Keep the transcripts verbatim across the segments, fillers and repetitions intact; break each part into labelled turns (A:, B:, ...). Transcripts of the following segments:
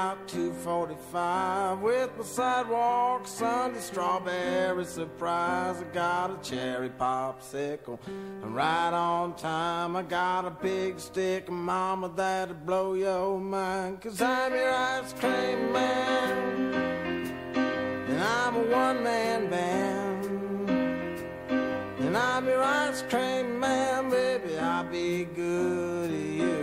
A: about two forty-five with my sidewalk Sunday strawberry surprise. I got a cherry popsicle right on time. I got a big stick, mama, that'll blow your mind. 'Cause I'm your ice cream man, and I'm a one-man band. And I'm your ice cream man, baby, I'll be good to you.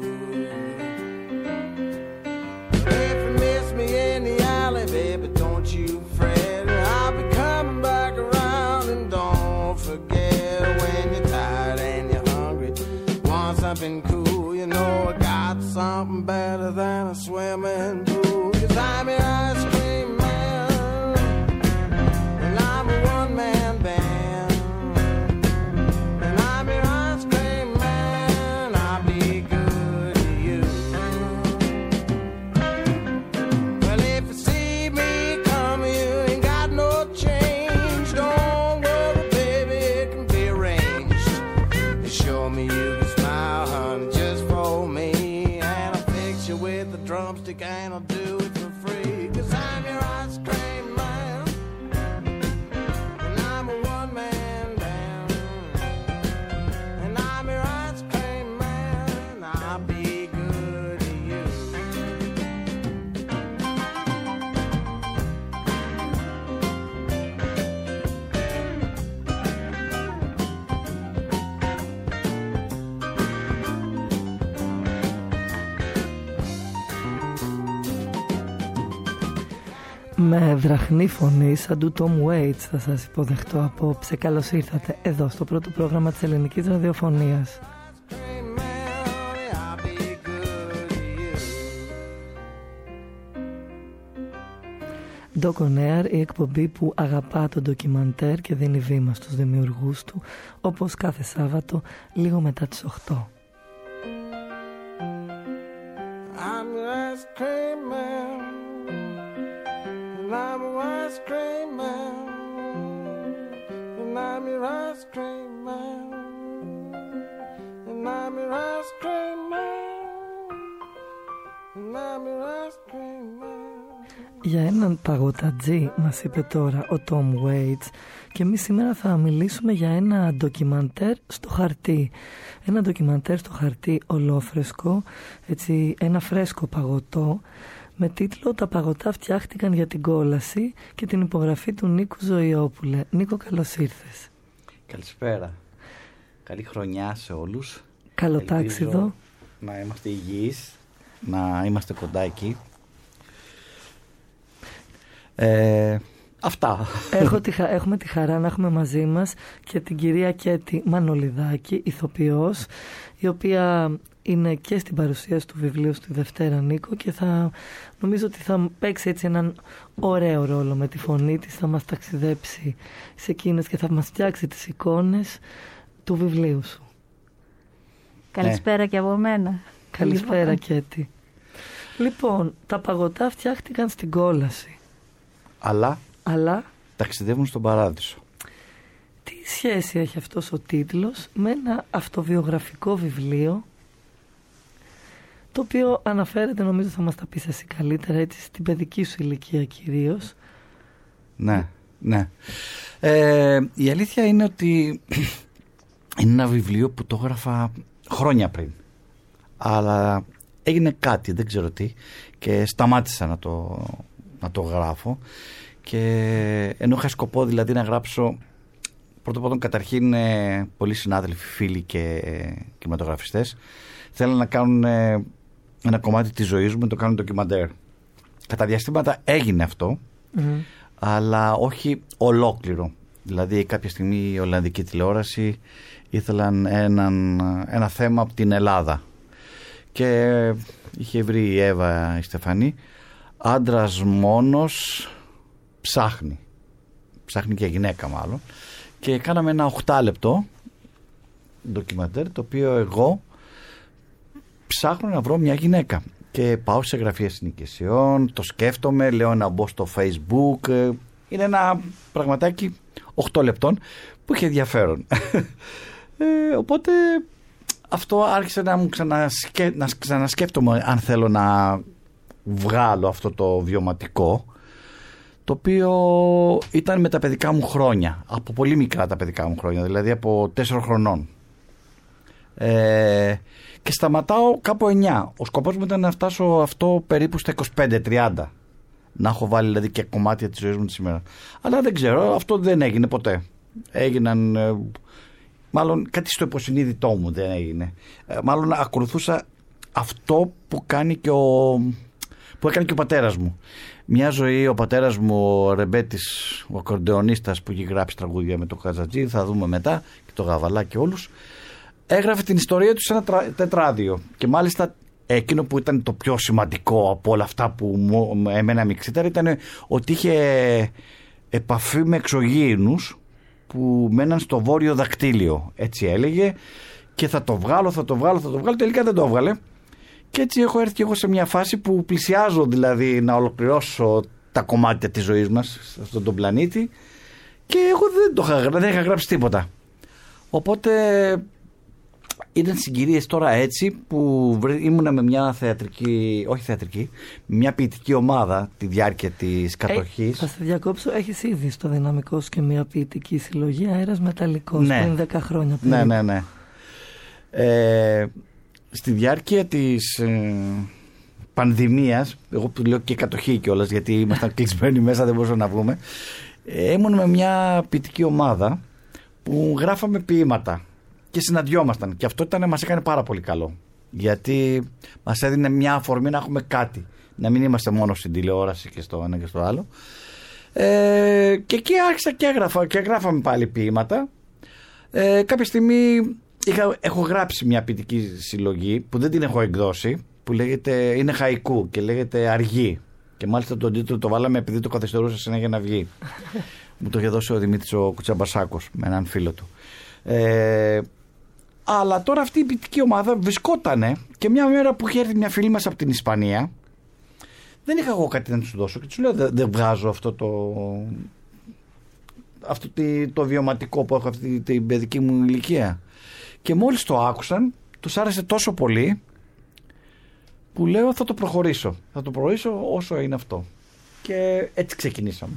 A: If you miss me in the alley, baby, don't you fret. I'll be coming back around, and don't forget when you're tired and you're hungry. Want something cool, you know I got something better than a swimming pool. 'Cause I'm your ice cream man, and I'm a one-man band. And I'm your ice cream man, I'll be good to you. Well, if you see me coming, you ain't got no change. Don't worry, baby, it can be arranged. You show me you can smile, honey, just for me. And I'll fix you with a drumstick and I'll do it for free. 'Cause I'm your ice cream man, and I'm a one-man band. And I'm your ice cream man, I'll be good to you.
B: Με βραχνή φωνή σαν του Tom Waits θα σας υποδεχτώ απόψε. Καλώς ήρθατε εδώ στο πρώτο πρόγραμμα της ελληνικής ραδιοφωνίας. Doc on Air, η εκπομπή που αγαπά το ντοκιμαντέρ και δίνει βήμα στους δημιουργούς του, όπως κάθε Σάββατο λίγο μετά τις οκτώ.
A: I'm your ice cream man, and I'm your ice cream man, and I'm your ice cream man, and I'm your ice cream man, and I'm your ice cream man.
B: Για έναν παγωτατζή μας είπε τώρα ο Tom Waits, και εμείς σήμερα θα μιλήσουμε για ένα ντοκιμαντέρ στο χαρτί. Ένα ντοκιμαντέρ στο χαρτί ολόφρεσκο, έτσι, ένα φρέσκο παγωτό, με τίτλο «Τα παγωτά φτιάχτηκαν για την κόλαση» και την υπογραφή του Νίκου Ζωηόπουλε. Νίκο, καλώς ήρθες.
C: Καλησπέρα. Καλή χρονιά σε όλους.
B: Καλό τάξιδο.
C: Να είμαστε υγιείς, να είμαστε κοντά εκεί. Ε, αυτά.
B: Έχω τη, έχουμε τη χαρά να έχουμε μαζί μας και την κυρία Κέτη Μανολιδάκη, ηθοποιός, η οποία είναι και στην παρουσίαση του βιβλίου στη Δευτέρα, Νίκο, και θα νομίζω ότι θα παίξει έτσι έναν ωραίο ρόλο με τη φωνή της, θα μας ταξιδέψει σε εκείνες και θα μας φτιάξει τις εικόνες του βιβλίου σου.
D: Καλησπέρα ε. και από μένα.
B: Καλησπέρα, Κέτη. Λοιπόν, τα παγωτά φτιάχτηκαν στην κόλαση.
C: Αλλά,
B: Αλλά
C: ταξιδεύουν στον παράδεισο.
B: Τι σχέση έχει αυτός ο τίτλος με ένα αυτοβιογραφικό βιβλίο, το οποίο αναφέρεται, νομίζω θα μας τα πεις εσύ καλύτερα, έτσι, στην παιδική σου ηλικία κυρίως.
C: Ναι, ναι. Ε, η αλήθεια είναι ότι είναι ένα βιβλίο που το έγραφα χρόνια πριν. Αλλά έγινε κάτι, δεν ξέρω τι, και σταμάτησα να το... να το γράφω, και ενώ είχα σκοπό δηλαδή να γράψω πρώτο πρώτον καταρχήν ε, πολλοί συνάδελφοι, φίλοι και ε, κινηματογραφιστές θέλουν να κάνουν ε, ένα κομμάτι της ζωής μου, να το κάνουν ντοκιμαντέρ. Κατά διαστήματα έγινε αυτό, mm-hmm. αλλά όχι ολόκληρο. Δηλαδή κάποια στιγμή η Ολλανδική τηλεόραση ήθελαν έναν, ένα θέμα από την Ελλάδα, και είχε βρει η Εύα η Στεφανή, άντρας μόνος ψάχνει. Ψάχνει και γυναίκα μάλλον. Και κάναμε ένα οχτάλεπτο ντοκιμαντέρ, το οποίο εγώ ψάχνω να βρω μια γυναίκα. Και πάω σε γραφεία συνοικισιών, το σκέφτομαι, λέω να μπω στο Facebook. Είναι ένα πραγματάκι οκτώ λεπτών που είχε ενδιαφέρον. ε, οπότε αυτό άρχισε να μου ξανασκε... να ξανασκέφτομαι αν θέλω να βγάλω αυτό το βιωματικό, το οποίο ήταν με τα παιδικά μου χρόνια, από πολύ μικρά τα παιδικά μου χρόνια, δηλαδή από τέσσερα χρονών. Ε, και σταματάω κάπου εννιά. Ο σκοπός μου ήταν να φτάσω αυτό περίπου στα είκοσι πέντε τριάντα. Να έχω βάλει δηλαδή και κομμάτια της ζωής μου τη σήμερα. Αλλά δεν ξέρω, αυτό δεν έγινε ποτέ. Έγιναν, ε, μάλλον κάτι στο υποσυνείδητό μου δεν έγινε. Ε, μάλλον ακολουθούσα αυτό που κάνει και ο, που έκανε και ο πατέρας μου. Μια ζωή ο πατέρας μου, ο Ρεμπέτης, ο ακορντεονίστας που έχει γράψει τραγούδια με το Καζατζή, θα δούμε μετά, και το Γαβαλά και όλους, έγραφε την ιστορία του σε ένα τετράδιο. Και μάλιστα εκείνο που ήταν το πιο σημαντικό από όλα αυτά που μου, εμένα με εξήταρε ήταν ότι είχε επαφή με εξωγήινους που μέναν στο βόρειο δακτύλιο. Έτσι έλεγε, και θα το βγάλω, θα το βγάλω, θα το βγάλω. Τελικά δεν το έβγαλε. Και έτσι έχω έρθει και εγώ σε μια φάση που πλησιάζω δηλαδή να ολοκληρώσω τα κομμάτια της ζωής μας σε αυτόν τον πλανήτη, και εγώ δεν, το είχα, δεν είχα γράψει τίποτα. Οπότε ήταν συγκυρίες τώρα έτσι που ήμουνα με μια θεατρική, όχι θεατρική, μια ποιητική ομάδα τη διάρκεια της κατοχής.
B: Ε, θα σε διακόψω, έχεις ήδη στο δυναμικό σου και μια ποιητική συλλογή, Αέρας Μεταλλικός,
C: ναι.
B: πριν δέκα χρόνια περίπου.
C: Ναι, ναι, ναι. Ε, στη διάρκεια της ε, πανδημίας, εγώ που λέω και κατοχή κιόλας, γιατί ήμασταν κλεισμένοι μέσα, δεν μπορούσαμε να βγούμε, ε, ήμουν με μια ποιητική ομάδα που γράφαμε ποίηματα και συναντιόμασταν, και αυτό ήταν, μας έκανε πάρα πολύ καλό, γιατί μας έδινε μια αφορμή να έχουμε κάτι, να μην είμαστε μόνο στην τηλεόραση και στο ένα και στο άλλο. Ε, και εκεί άρχισα και έγραφα και γράφαμε πάλι ποίηματα. Ε, κάποια στιγμή είχα, έχω γράψει μια ποιητική συλλογή που δεν την έχω εκδώσει, που λέγεται, είναι χαϊκού και λέγεται Αργή, και μάλιστα τον τίτλο το βάλαμε επειδή το καθυστερούσα συνέχεια να βγει. Μου το είχε δώσει ο Δημήτρης ο Κουτσαμπασάκος με έναν φίλο του. Ε, αλλά τώρα αυτή η ποιητική ομάδα βρισκότανε, και μια μέρα που είχε έρθει μια φίλη μας από την Ισπανία, δεν είχα εγώ κάτι να τους δώσω και τους λέω δεν, δεν βγάζω αυτό το αυτό το, το βιωματικό που έχω αυτή την παιδική μου ηλικία. Και μόλις το άκουσαν, τους άρεσε τόσο πολύ που λέω θα το προχωρήσω. Θα το προχωρήσω όσο είναι αυτό. Και έτσι ξεκινήσαμε.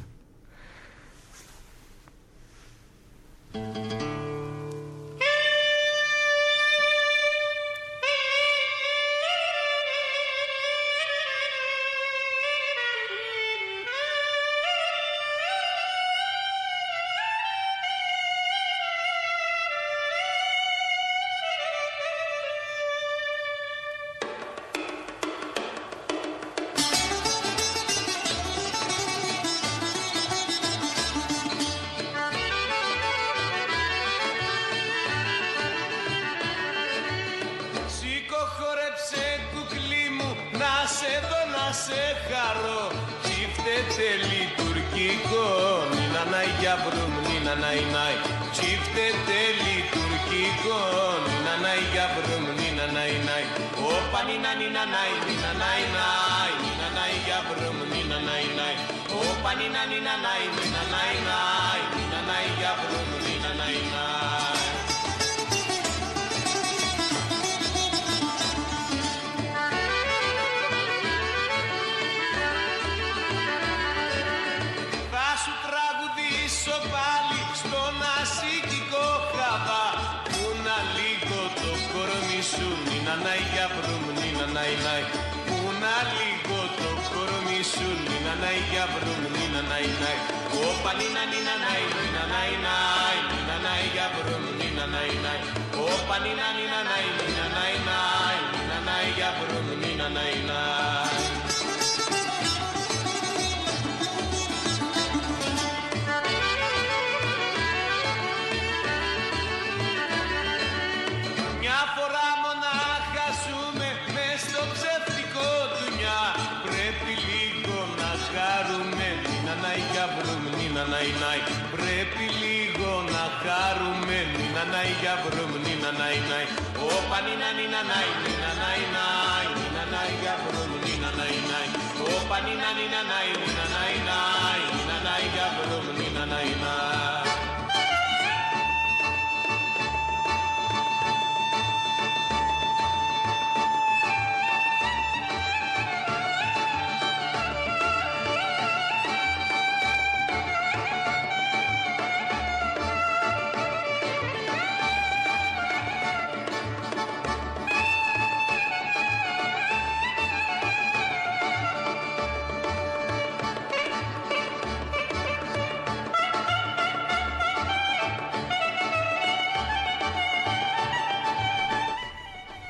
A: Πρέπει λίγο να χαρούμε, νίνα νάι για βρούμ, νίνα νάι νάι. Όπα νίνα νίνα νάι, νίνα νάι νάι, νίνα νάι για βρούμ, νίνα νάι νάι. Όπα νίνα νίνα νάι, νίνα νάι νάι, νίνα νάι για βρούμ, νίνα νάι νάι.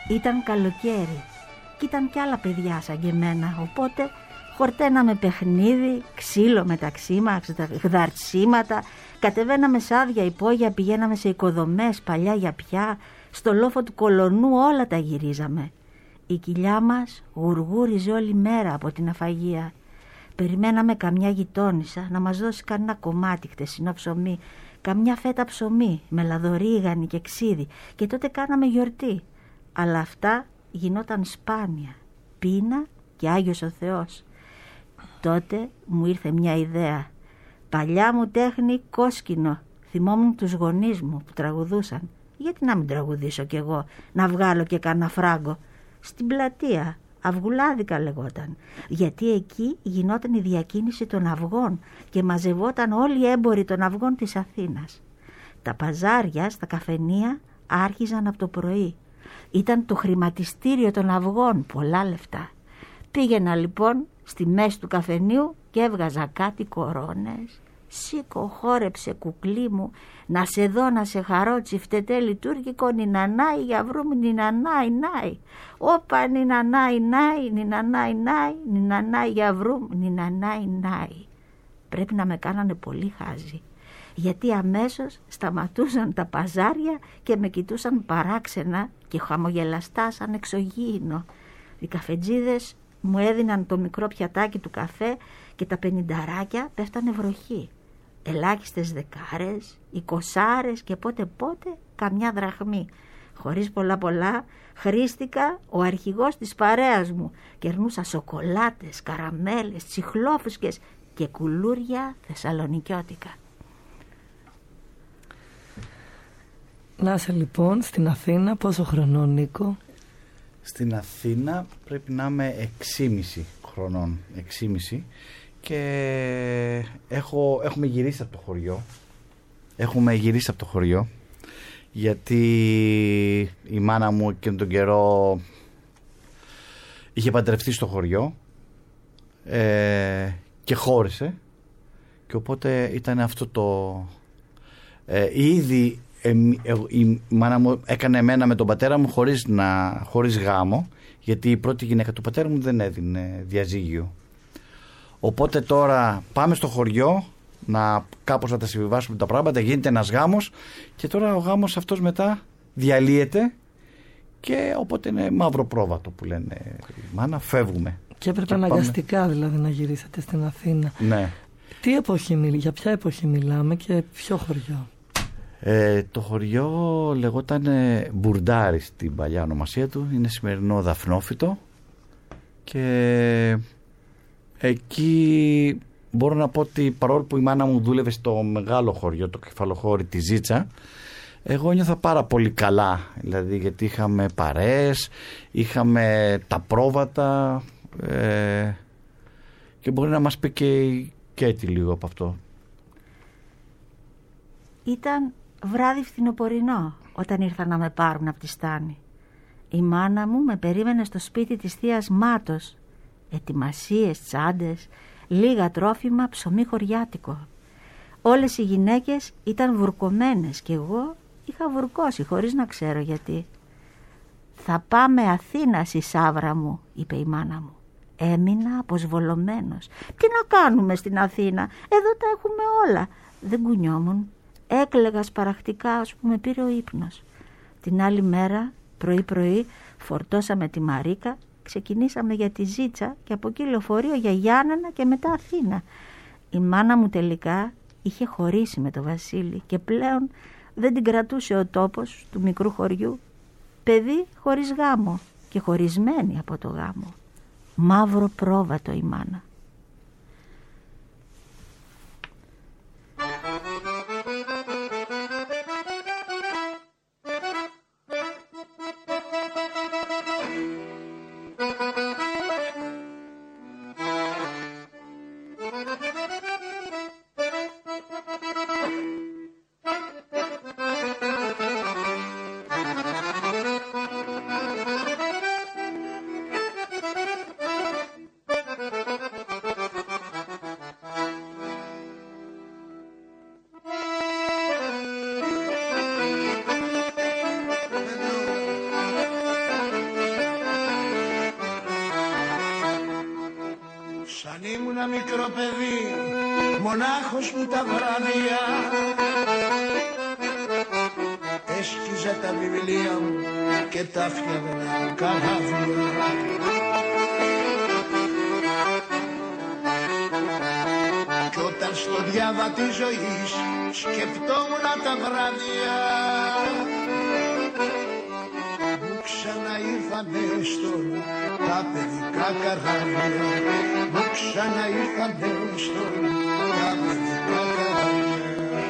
D: Ήταν καλοκαίρι και ήταν κι άλλα παιδιά σαν και εμένα, οπότε χορταίναμε παιχνίδι, ξύλο μεταξύ μας, γδαρτσίματα, κατεβαίναμε σ' άδεια υπόγεια, πηγαίναμε σε οικοδομές παλιά για πια, στο λόφο του κολονού όλα τα γυρίζαμε. Η κοιλιά μας γουργούριζε όλη μέρα από την αφαγία. Περιμέναμε καμιά γειτόνισσα να μας δώσει κανένα κομμάτι χτεσινό ψωμί, καμιά φέτα ψωμί με λαδορίγανη και ξύδι, και τότε κάναμε γιορτή. Αλλά αυτά γινόταν σπάνια, πείνα και Άγιος ο Θεός. Τότε μου ήρθε μια ιδέα. Παλιά μου τέχνη κόσκινο. Θυμόμουν τους γονείς μου που τραγουδούσαν. Γιατί να μην τραγουδήσω κι εγώ, να βγάλω και κανένα φράγκο? Στην πλατεία, Αυγουλάδικα λεγόταν, γιατί εκεί γινόταν η διακίνηση των αυγών και μαζευόταν όλοι οι έμποροι των αυγών της Αθήνας. Τα παζάρια στα καφενεία άρχιζαν από το πρωί. Ήταν το χρηματιστήριο των αυγών, πολλά λεφτά. Πήγαινα λοιπόν στη μέση του καφενείου και έβγαζα κάτι κορώνες. Σήκω, χόρεψε κουκλί μου, να σε δω, να σε χαρώ, τσιφτετέ λειτουργικό, νινανάι, για βρούμι, νινανάι, νάι. Όπα, νινανάι, νάι, νινανάι, νάι, νινανάι, για βρούμι, νινανάι, νάι. Πρέπει να με κάνανε πολύ χάζι, γιατί αμέσως σταματούσαν τα παζάρια και με κοιτούσαν παράξενα και χαμογελαστά σαν εξωγήινο. Οι καφετζίδες μου έδιναν το μικρό πιατάκι του καφέ και τα πενηνταράκια πέφτανε βροχή. Ελάχιστες δεκάρες, εικοσάρες και πότε πότε καμιά δραχμή. Χωρίς πολλά πολλά χρήστηκα ο αρχηγός της παρέας μου. Κερνούσα σοκολάτες, καραμέλες, τσιχλόφουσκες και κουλούρια θεσσαλονικιώτικα.
B: Να είσαι λοιπόν στην Αθήνα πόσο χρονών, Νίκο?
C: Στην Αθήνα πρέπει να είμαι εξήμισι χρονών, εξήμισι, και έχω, έχουμε γυρίσει από το χωριό. Έχουμε γυρίσει από το χωριό γιατί η μάνα μου εκείνον τον καιρό είχε παντρευτεί στο χωριό ε, και χώρισε, και οπότε ήταν αυτό το ε, ήδη ε, ε, η μάνα μου έκανε εμένα με τον πατέρα μου χωρίς, να, χωρίς γάμο, γιατί η πρώτη γυναίκα του πατέρα μου δεν έδινε διαζύγιο. Οπότε τώρα πάμε στο χωριό να κάπως να τα συμβιβάσουμε τα πράγματα, γίνεται ένας γάμος και τώρα ο γάμος αυτός μετά διαλύεται και οπότε είναι μαύρο πρόβατο που λένε η μάνα, φεύγουμε.
B: Και έπρεπε αναγκαστικά πάμε... δηλαδή να γυρίσετε στην Αθήνα.
C: Ναι.
B: Τι εποχή, για ποια εποχή μιλάμε και ποιο χωριό?
C: Ε, το χωριό λεγόταν Μπουρντάρι στην παλιά ονομασία του, είναι σημερινό Δαφνόφυτο, και εκεί μπορώ να πω ότι παρόλο που η μάνα μου δούλευε στο μεγάλο χωριό, το κεφαλοχώρι τη Ζήτσα, εγώ νιώθα πάρα πολύ καλά, δηλαδή γιατί είχαμε παρέες, είχαμε τα πρόβατα ε, και μπορεί να μας πει και η Κέτη λίγο από αυτό.
D: Ήταν βράδυ φθινοπορεινό όταν ήρθαν να με πάρουν από τη Στάνη. Η μάνα μου με περίμενε στο σπίτι της θείας Μάτος. Ετοιμασίες, τσάντες, λίγα τρόφιμα, ψωμί χωριάτικο. Όλες οι γυναίκες ήταν βουρκωμένες και εγώ είχα βουρκώσει χωρίς να ξέρω γιατί. «Θα πάμε Αθήνα, Σισάβρα μου», είπε η μάνα μου. Έμεινα αποσβολωμένος. «Τι να κάνουμε στην Αθήνα, εδώ τα έχουμε όλα». Δεν κουνιόμουν. Έκλαιγα σπαραχτικά ώσπου με πήρε ο ύπνος. Την άλλη μέρα, πρωί-πρωί, φορτώσαμε τη Μαρίκα, ξεκινήσαμε για τη Ζήτσα και από εκεί λεωφορείο για Γιάννενα και μετά Αθήνα. Η μάνα μου τελικά είχε χωρίσει με το Βασίλη και πλέον δεν την κρατούσε ο τόπος του μικρού χωριού. Παιδί χωρίς γάμο και χωρισμένη από το γάμο. Μαύρο πρόβατο η μάνα.
A: μονάχος μου τα βράδια έσκυζα τα βιβλία μου και τα φτιάχνα καράβια. Κι όταν στο διάβα της ζωής σκεφτόμουν τα βράδια μου ξαναήρθανε στον τα παιδικά καράβια, μου ξαναήρθανε στον τα παιδικά καράβια.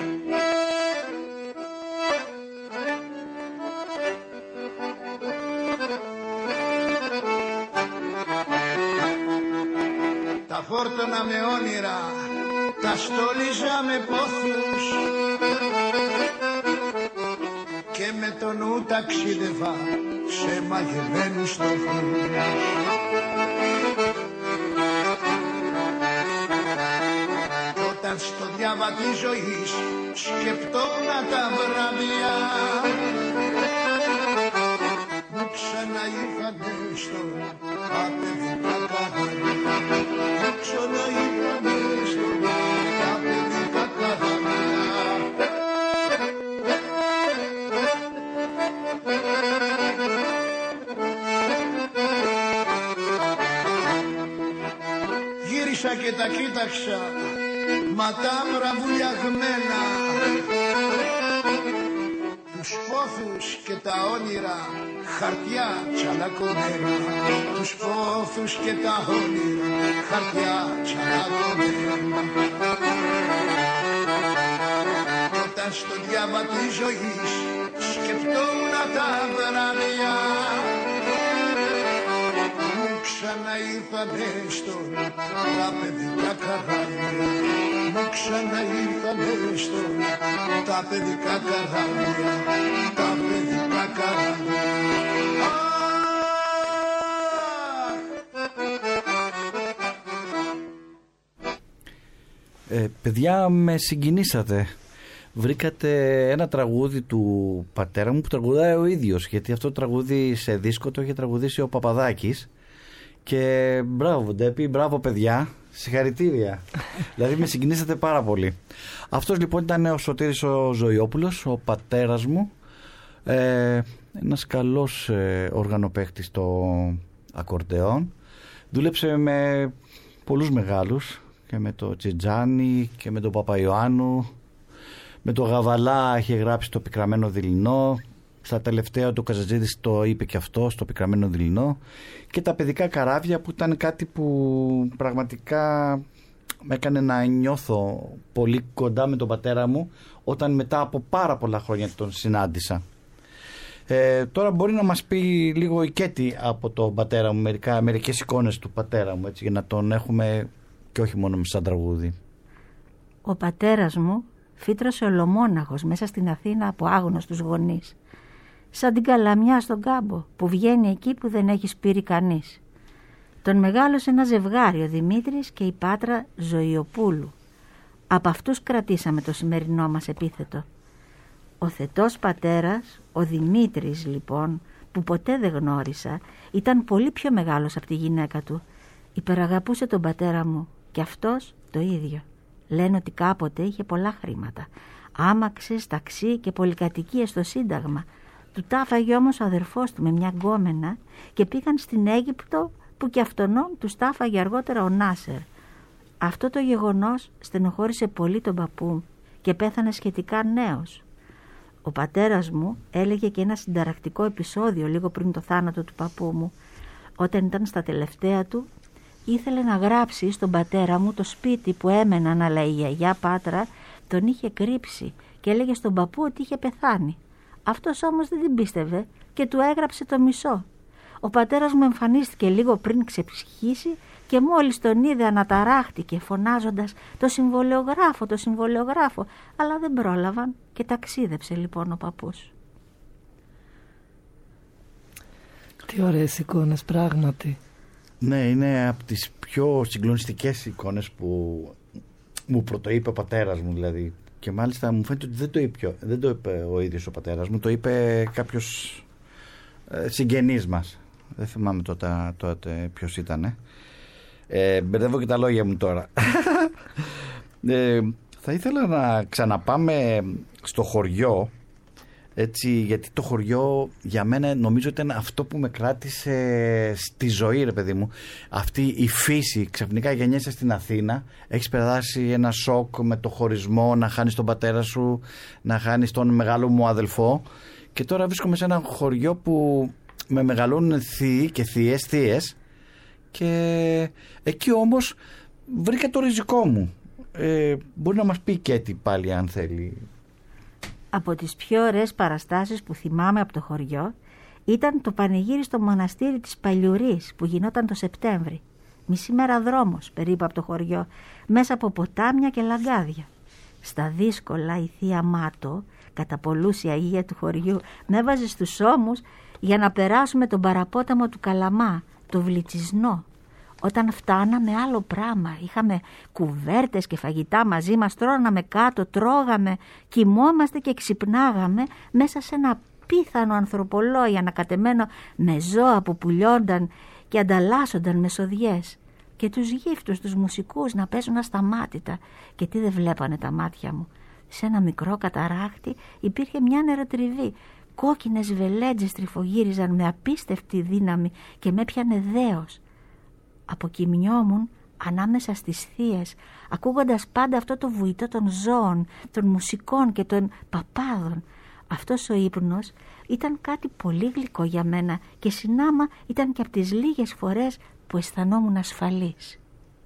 A: Τα φόρτωνα με όνειρα, τα στόλιζα με πόθους και με το νου ταξίδευα σε μαγεμένους στόχους. Κι όταν στο διάβα της ζωής σκεφτόμουν τα βράδια μου ξαναήρθανε στο τα παιδικά καράβια, μου ξαναήρθανε στο τα παιδικά καράβια. Γύρισα και τα κοίταξα, μα τα άμρα βουλιαγμένα, τους πόθους και τα όνειρα χαρτιά τσαλακωμένα, τους πόθους και τα όνειρα χαρτιά τσαλακωμένα. Κι όταν στο διάβα της ζωής σκεφτόμουν τα βράδια μου ξαναήρθανε στον τα παιδικά καράβια, μου ξαναήρθανε στον τα παιδικά καράβια, τα παιδικά καράβια.
C: Ε, παιδιά, με συγκινήσατε. Βρήκατε ένα τραγούδι του πατέρα μου που τραγουδάει ο ίδιος, γιατί αυτό το τραγούδι σε δίσκο το είχε τραγουδήσει ο Παπαδάκης. Και μπράβο Ντέπη, μπράβο παιδιά, συγχαρητήρια. Δηλαδή με συγκινήσατε πάρα πολύ. Αυτός λοιπόν ήταν ο Σωτήρης ο Ζωιόπουλος, ο πατέρας μου, ε, ένας καλός ε, οργανοπαίχτης στο ακορντεόν. Δούλεψε με πολλούς μεγάλους, και με το Τζιτζάνι και με τον Παπαϊωάννου. Με το Γαβαλά είχε γράψει το Πικραμένο Δειλινό. Στα τελευταία του Καζατζίδης το είπε και αυτό, στο Πικραμένο Δειλινό. Και τα παιδικά καράβια, που ήταν κάτι που πραγματικά με έκανε να νιώθω πολύ κοντά με τον πατέρα μου, όταν μετά από πάρα πολλά χρόνια τον συνάντησα. Ε, τώρα μπορεί να μας πει λίγο η Κέτη από τον πατέρα μου, μερικά, μερικές εικόνες του πατέρα μου, έτσι, για να τον έχουμε και όχι μόνο σαν τραγούδι.
D: Ο πατέρας μου φύτρωσε ολομόναχος μέσα στην Αθήνα από άγνωστους γονείς, σαν την καλαμιά στον κάμπο που βγαίνει εκεί που δεν έχει σπείρει κανείς. Τον μεγάλωσε ένα ζευγάρι, ο Δημήτρης και η Πάτρα Ζωιοπούλου. Από αυτούς κρατήσαμε το σημερινό μας επίθετο. Ο θετός πατέρας, ο Δημήτρης λοιπόν, που ποτέ δεν γνώρισα, ήταν πολύ πιο μεγάλος από τη γυναίκα του. Υπεραγαπούσε τον πατέρα μου και αυτός το ίδιο. Λένε ότι κάποτε είχε πολλά χρήματα, άμαξες, ταξί και πολυκατοικίες στο Σύνταγμα. Του τάφαγε όμως ο αδερφός του με μια γκόμενα και πήγαν στην Αίγυπτο, που και αυτόν τους τάφαγε αργότερα ο Νάσερ. Αυτό το γεγονός στενοχώρησε πολύ τον παππού και πέθανε σχετικά νέος. Ο πατέρας μου έλεγε και ένα συνταρακτικό επεισόδιο λίγο πριν το θάνατο του παππού μου. Όταν ήταν στα τελευταία του, ήθελε να γράψει στον πατέρα μου το σπίτι που έμεναν, αλλά η γιαγιά Πάτρα τον είχε κρύψει και έλεγε στον παππού ότι είχε πεθάνει. Αυτός όμως δεν την πίστευε και του έγραψε το μισό. Ο πατέρας μου εμφανίστηκε λίγο πριν ξεψυχήσει και μόλις τον είδε αναταράχτηκε φωνάζοντας «Το συμβολεογράφο, το συμβολεογράφο», αλλά δεν πρόλαβαν και ταξίδεψε λοιπόν ο παππούς.
B: Τι ωραίες εικόνες πράγματι.
C: Ναι, είναι από τις πιο συγκλονιστικές εικόνες που μου πρωτοείπε ο πατέρας μου, δηλαδή. Και μάλιστα μου φαίνεται ότι δεν το είπε, δεν το είπε ο ίδιος ο πατέρας μου, το είπε κάποιος ε, συγγενής μας. Δεν θυμάμαι τότε, τότε ποιος ήταν. Ε. Ε, μπερδεύω και τα λόγια μου τώρα. Ε, θα ήθελα να ξαναπάμε στο χωριό, έτσι, γιατί το χωριό για μένα νομίζω ήταν αυτό που με κράτησε στη ζωή, ρε παιδί μου. Αυτή η φύση, ξαφνικά γεννιέσαι στην Αθήνα, έχεις περάσει ένα σοκ με το χωρισμό, να χάνεις τον πατέρα σου, να χάνεις τον μεγάλο μου αδελφό, και τώρα βρίσκομαι σε ένα χωριό που με μεγαλώνουν θείοι και θείες, θείες, και εκεί όμως βρήκα το ριζικό μου. Ε, μπορεί να μας πει και τι πάλι αν θέλει.
D: Από τις πιο ωραίες παραστάσεις που θυμάμαι από το χωριό ήταν το πανηγύρι στο μοναστήρι της Παλιουρής που γινόταν το Σεπτέμβρη. Μισή μέρα δρόμος περίπου από το χωριό, μέσα από ποτάμια και λαγκάδια. Στα δύσκολα η θεία Μάτο, κατά πολλούς η Αγία του χωριού, με έβαζε στους ώμους για να περάσουμε τον παραπόταμο του Καλαμά, το Βλητσισνό. Όταν φτάναμε άλλο πράγμα, είχαμε κουβέρτες και φαγητά μαζί μας, τρώναμε κάτω, τρώγαμε, κοιμόμαστε και ξυπνάγαμε μέσα σε ένα πίθανο ανθρωπολόι ανακατεμένο με ζώα που πουλιόνταν και ανταλλάσσονταν με σοδιές, και τους γύφτους, τους μουσικούς να παίζουν ασταμάτητα. Και τι δεν βλέπανε τα μάτια μου. Σε ένα μικρό καταράκτη υπήρχε μια νεροτριβή. Κόκκινες βελέτζες τριφογύριζαν με απίστευτη δύναμη και με έπιανε δέος. Αποκοιμιόμουν ανάμεσα στις θείες, ακούγοντας πάντα αυτό το βουητό των ζώων, των μουσικών και των παπάδων. Αυτός ο ύπνος ήταν κάτι πολύ γλυκό για μένα και συνάμα ήταν και από τις λίγες φορές που αισθανόμουν ασφαλής.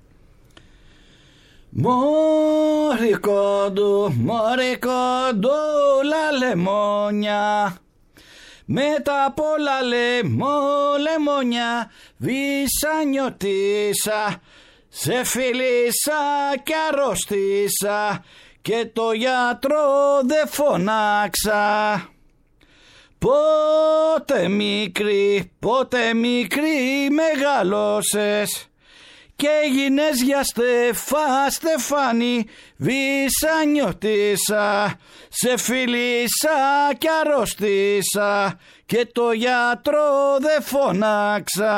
C: Μωρικόντου, μωρικόντου, λα λεμόνια, μετά από όλα λεμό, λεμόνια, βυσανιωτήσα, σε φίλησα και αρρώστησα και το γιατρό δε φωνάξα. Πότε μικρή, πότε μικρή μεγάλωσες και έγινες για Στεφά, Στεφάνη, βυσανιωτήσα, σε φίλησα και αρρώστησα και το γιατρό δε φωνάξα.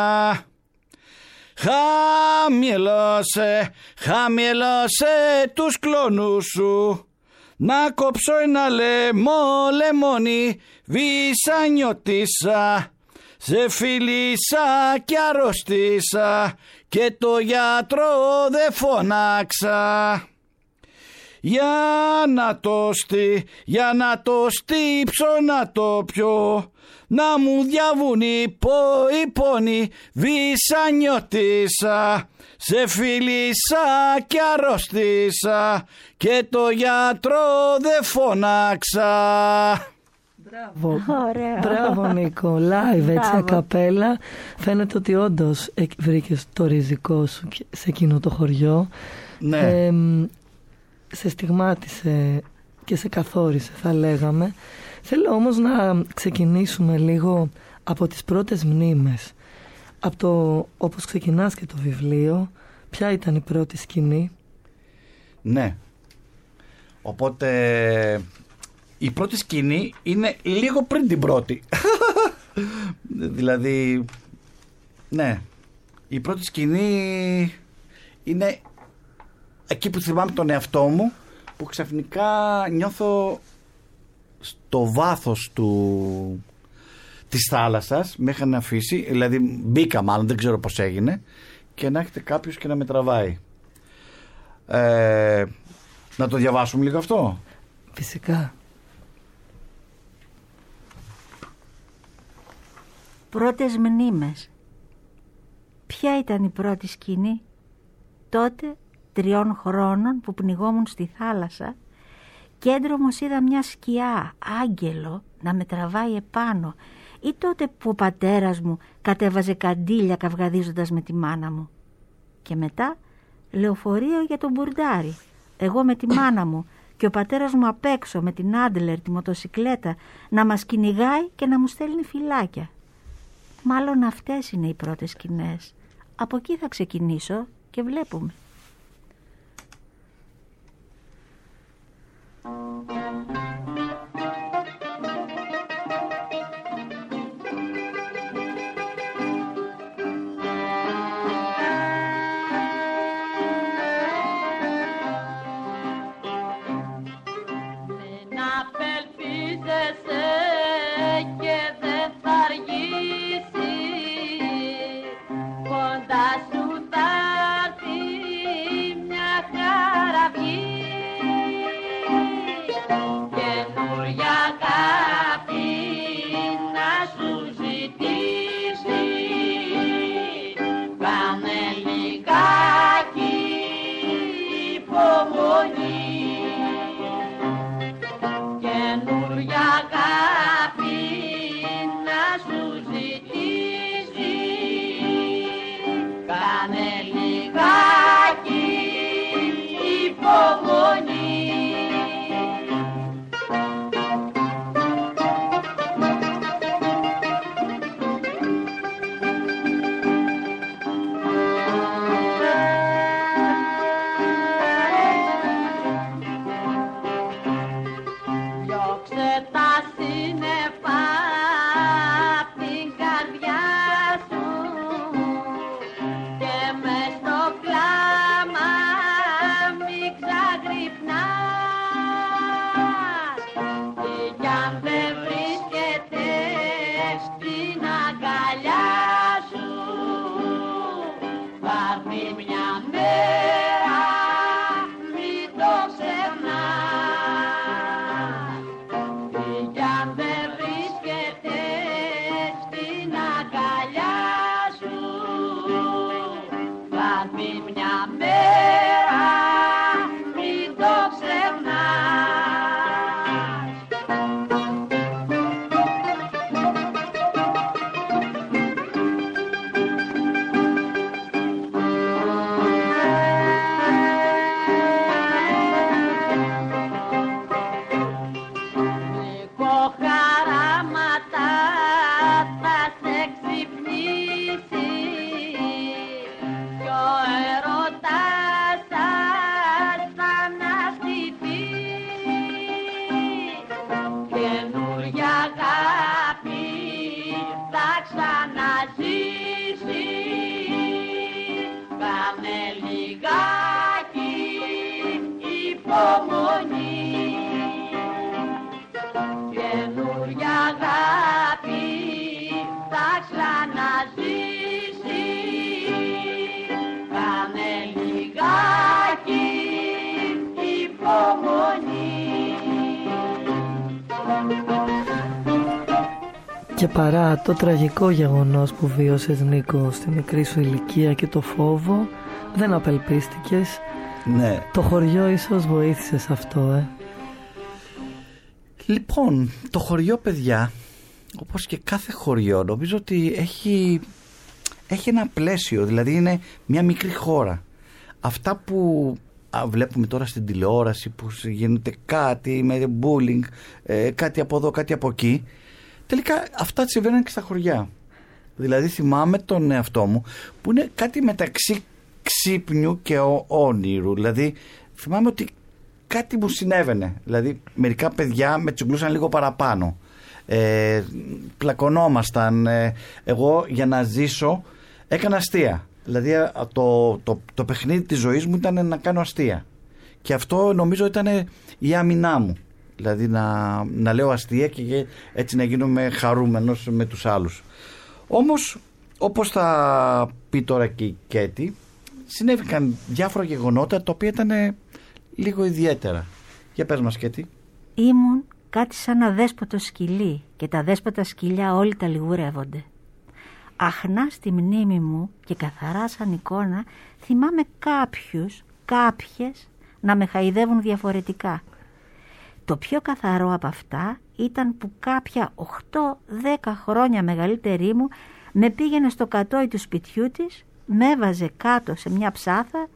C: Χαμηλώσε, χαμηλώσε τους κλόνους σου, να κόψω ένα λαιμό, λεμόνι, βυσανιωτήσα, σε φίλησα και αρρώστησα και το γιατρό δε φωνάξα. Για να το στεί, για να το στύψω να το πιω, να μου διαβούν οι πόνοι, βυσανιωτήσα, σε φίλησα και αρρώστησα και το γιατρό δε φωνάξα.
B: Μπράβο.
D: Ωραία.
B: Μπράβο Νίκο, live έτσι ακαπέλα. Φαίνεται ότι όντως βρήκες το ριζικό σου σε εκείνο το χωριό.
C: Ναι.
B: Ε, σε στιγμάτισε και σε καθόρισε, θα λέγαμε. Θέλω όμως να ξεκινήσουμε λίγο από τις πρώτες μνήμες. Από το, όπως ξεκινάς και το βιβλίο, ποια ήταν η πρώτη σκηνή?
C: Ναι. Οπότε η πρώτη σκηνή είναι λίγο πριν την πρώτη. Δηλαδή, ναι. Η πρώτη σκηνή είναι εκεί που θυμάμαι τον εαυτό μου, που ξαφνικά νιώθω στο βάθος του, της θάλασσας, με είχαν αφήσει, δηλαδή μπήκα μάλλον, δεν ξέρω πώς έγινε, και να έχετε κάποιος και να με τραβάει. Ε, να το διαβάσουμε λίγο αυτό?
B: Φυσικά.
D: Πρώτες μνήμες. Ποια ήταν η πρώτη σκηνή? Τότε, τριών χρόνων, που πνιγόμουν στη θάλασσα, κέντρομος είδα μια σκιά, άγγελο, να με τραβάει επάνω, ή τότε που ο πατέρας μου κατέβαζε καντήλια καυγαδίζοντας με τη μάνα μου. Και μετά λεωφορείο για τον μπουρντάρι, εγώ με τη μάνα μου και ο πατέρας μου απ' έξω με την Άντλερ, τη μοτοσικλέτα, να μας κυνηγάει και να μου στέλνει φυλάκια. Μάλλον αυτές είναι οι πρώτες σκηνές. Από εκεί θα ξεκινήσω και βλέπουμε.
E: υπομονή.
B: Και παρά το τραγικό γεγονός που βίωσες, Νίκο, στη μικρή σου ηλικία και το φόβο, δεν απελπίστηκες.
C: Ναι.
B: Το χωριό ίσως βοήθησε σε αυτό, ε.
C: Λοιπόν, το χωριό, παιδιά, όπως και κάθε χωριό, νομίζω ότι έχει, έχει ένα πλαίσιο, δηλαδή είναι μια μικρή χώρα. Αυτά που α, βλέπουμε τώρα στην τηλεόραση, που γίνεται κάτι με bullying, ε, κάτι από εδώ, κάτι από εκεί, τελικά αυτά συμβαίνουν και στα χωριά. Δηλαδή θυμάμαι τον εαυτό μου που είναι κάτι μεταξύ ξύπνιου και ο, όνειρου. Δηλαδή θυμάμαι ότι κάτι μου συνέβαινε. Δηλαδή μερικά παιδιά με τσιγκλούσαν λίγο παραπάνω. Ε, πλακωνόμασταν. Ε, εγώ για να ζήσω έκανα αστεία. Δηλαδή το, το, το παιχνίδι της ζωής μου ήταν να κάνω αστεία. Και αυτό νομίζω ήταν η άμυνά μου. Δηλαδή να, να λέω αστεία και έτσι να γίνομαι χαρούμενος με τους άλλους. Όμως, όπως θα πει τώρα και η Κέτη, συνέβηκαν διάφορα γεγονότα τα οποία ήταν λίγο ιδιαίτερα. Για πες μας, Κέτη.
D: Ήμουν κάτι σαν αδέσποτο σκυλί και τα δέσποτα σκυλιά όλοι τα λιγουρεύονται. Αχνά στη μνήμη μου και καθαρά σαν εικόνα θυμάμαι κάποιους, κάποιες να με χαϊδεύουν διαφορετικά. Το πιο καθαρό από αυτά ήταν που κάποια οκτώ δέκα χρόνια μεγαλύτερη μου με πήγαινε στο κατόι του σπιτιού της, με έβαζε κάτω σε μια ψάθα,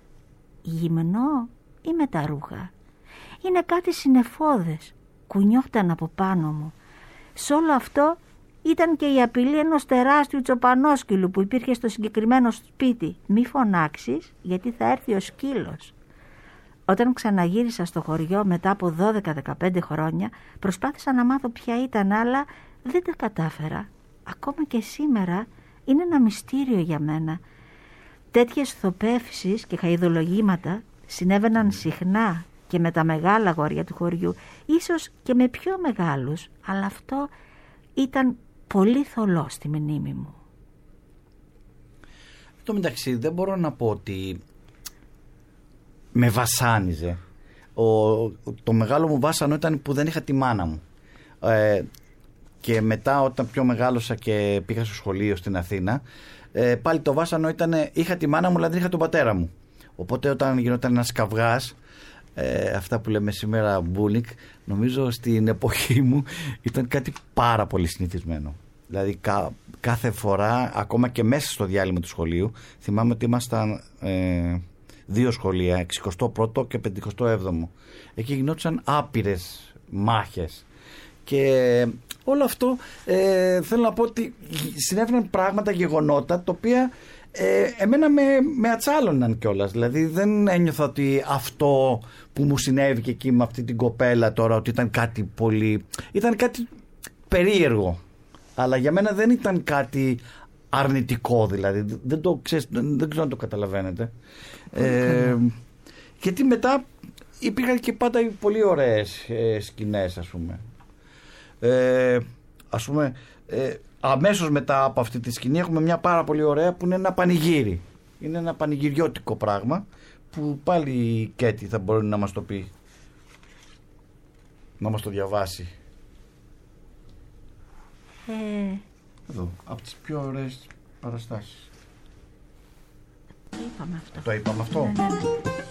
D: γυμνό ή με τα ρούχα. Είναι κάτι συννεφώδες, κουνιόταν από πάνω μου. Σ' όλο αυτό ήταν και η απειλή ενός τεράστιου τσοπανόσκυλου που υπήρχε στο συγκεκριμένο σπίτι. Μη φωνάξεις γιατί θα έρθει ο σκύλος. Όταν ξαναγύρισα στο χωριό μετά από δώδεκα δεκαπέντε χρόνια, προσπάθησα να μάθω ποια ήταν, αλλά δεν τα κατάφερα. Ακόμα και σήμερα είναι ένα μυστήριο για μένα. Τέτοιες θοπεύσεις και χαϊδολογήματα συνέβαιναν συχνά και με τα μεγάλα αγόρια του χωριού, ίσως και με πιο μεγάλους, αλλά αυτό ήταν πολύ θολό στη μνήμη μου.
C: Εν τω μεταξύ δεν μπορώ να πω ότι με βασάνιζε. Ο, το μεγάλο μου βάσανο ήταν που δεν είχα τη μάνα μου. Ε, και μετά όταν πιο μεγάλωσα και πήγα στο σχολείο στην Αθήνα, ε, πάλι το βάσανο ήταν είχα τη μάνα μου αλλά δεν είχα τον πατέρα μου. Οπότε όταν γινόταν ένας καυγάς, ε, αυτά που λέμε σήμερα bullying, νομίζω στην εποχή μου ήταν κάτι πάρα πολύ συνηθισμένο. Δηλαδή κα, κάθε φορά, ακόμα και μέσα στο διάλειμμα του σχολείου, θυμάμαι ότι ήμασταν ε, δύο σχολεία, εξηκοστό πρώτο και πενηκοστό έβδομο. Εκεί γινόντουσαν άπειρες μάχες. Και όλο αυτό ε, θέλω να πω ότι συνέβαιναν πράγματα, γεγονότα, τα οποία ε, εμένα με, με ατσάλωναν κιόλας. Δηλαδή δεν ένιωθα ότι αυτό που μου συνέβη και εκεί με αυτή την κοπέλα τώρα, ότι ήταν κάτι πολύ... Ήταν κάτι περίεργο. Αλλά για μένα δεν ήταν κάτι αρνητικό, δηλαδή. Δεν, το, ξέρεις, δεν, δεν ξέρω αν το καταλαβαίνετε. Ε, γιατί μετά υπήρχαν και πάντα πολύ ωραίες ε, σκηνές, ας πούμε. Ε, ας πούμε, ε, αμέσως μετά από αυτή τη σκηνή έχουμε μια πάρα πολύ ωραία που είναι ένα πανηγύρι. Είναι ένα πανηγυριώτικο πράγμα που πάλι η Κέτη θα μπορεί να μας το πει, να μας το διαβάσει.
D: Ε...
C: Εδώ, από τις πιο ωραίες παραστάσεις.
D: Το είπαμε αυτό.
C: Το είπαμε αυτό.
D: Ναι, ναι, ναι.